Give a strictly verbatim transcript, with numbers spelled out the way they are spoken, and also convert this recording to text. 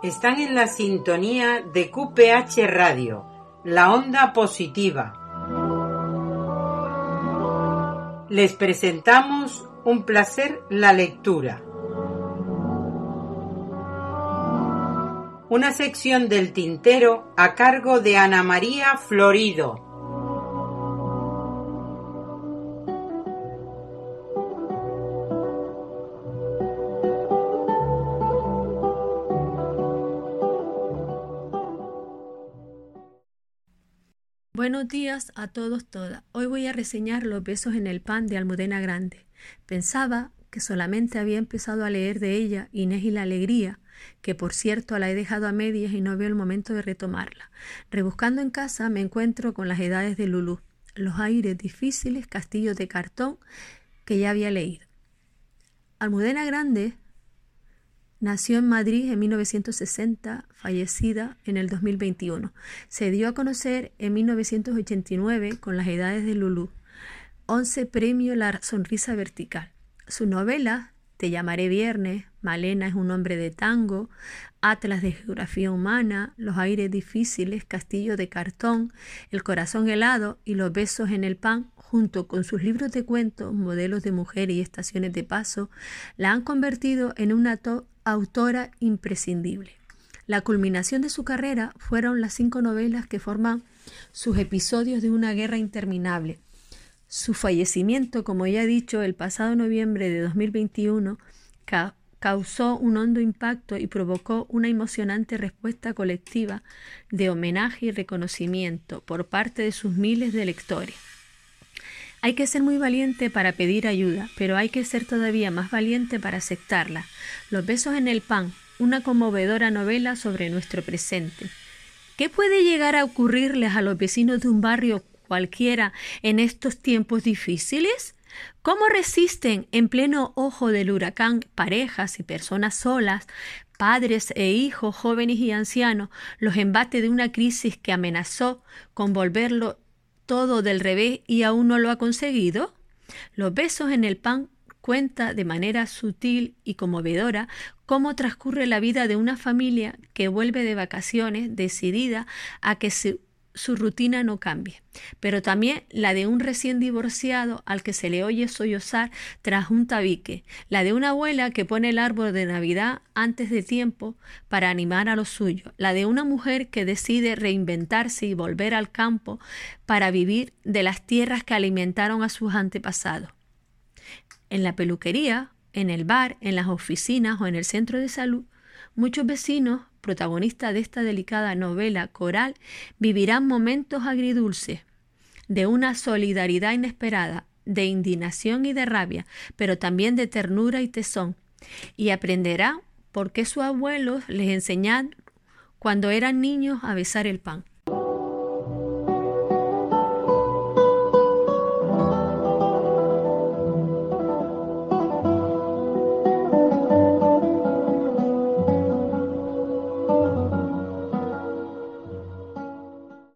Están en la sintonía de Q P H Radio, la onda positiva. Les presentamos Un placer la lectura. Una sección del tintero a cargo de Ana María Florido. Buenos días a todos, todas. Hoy voy a reseñar Los besos en el pan de Almudena Grandes. Pensaba que solamente había empezado a leer de ella Inés y la alegría, que por cierto la he dejado a medias y no veo el momento de retomarla. Rebuscando en casa me encuentro con Las edades de Lulú, Los aires difíciles, Castillos de cartón, que ya había leído. Almudena Grandes nació en Madrid en mil novecientos sesenta, fallecida en el dos mil veintiuno. Se dio a conocer en mil novecientos ochenta y nueve con Las edades de Lulú. once premio La sonrisa vertical. Su novela, Te llamaré viernes, Malena es un hombre de tango, Atlas de geografía humana, Los aires difíciles, Castillo de cartón, El corazón helado y Los besos en el pan, junto con sus libros de cuentos, Modelos de mujer y Estaciones de paso, la han convertido en una to- autora imprescindible. La culminación de su carrera fueron las cinco novelas que forman sus episodios de una guerra interminable. Su fallecimiento, como ya he dicho, el pasado noviembre de dos mil veintiuno, ca- causó un hondo impacto y provocó una emocionante respuesta colectiva de homenaje y reconocimiento por parte de sus miles de lectores. Hay que ser muy valiente para pedir ayuda, pero hay que ser todavía más valiente para aceptarla. Los besos en el pan, una conmovedora novela sobre nuestro presente. ¿Qué puede llegar a ocurrirles a los vecinos de un barrio cualquiera en estos tiempos difíciles? ¿Cómo resisten en pleno ojo del huracán parejas y personas solas, padres e hijos, jóvenes y ancianos, los embates de una crisis que amenazó con volverlo todo del revés y aún no lo ha conseguido? Los besos en el pan cuenta de manera sutil y conmovedora cómo transcurre la vida de una familia que vuelve de vacaciones decidida a que su, su rutina no cambie, pero también la de un recién divorciado al que se le oye sollozar tras un tabique, la de una abuela que pone el árbol de Navidad antes de tiempo para animar a los suyos, la de una mujer que decide reinventarse y volver al campo para vivir de las tierras que alimentaron a sus antepasados. En la peluquería, en el bar, en las oficinas o en el centro de salud, muchos vecinos, protagonistas de esta delicada novela coral, vivirán momentos agridulces, de una solidaridad inesperada, de indignación y de rabia, pero también de ternura y tesón, y aprenderán por qué sus abuelos les enseñaron cuando eran niños a besar el pan.